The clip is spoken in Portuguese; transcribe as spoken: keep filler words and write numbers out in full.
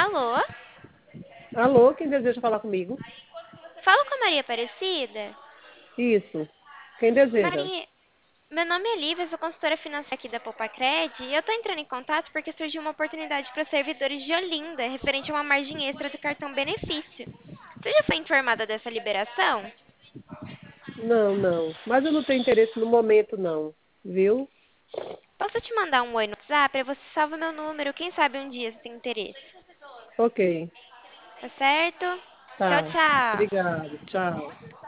Alô? Alô, quem deseja falar comigo? Falo com a Maria Aparecida? Isso. Quem deseja? Maria, meu nome é Lívia, sou consultora financeira aqui da Popacred e eu tô entrando em contato porque surgiu uma oportunidade para servidores de Olinda, referente a uma margem extra do cartão benefício. Você já foi informada dessa liberação? Não, não. Mas eu não tenho interesse no momento, não. Viu? Posso te mandar um oi no WhatsApp? Aí você salva meu número, quem sabe um dia você tem interesse. Ok. Tá certo? Tchau, Tá. tchau. Obrigado. Tchau.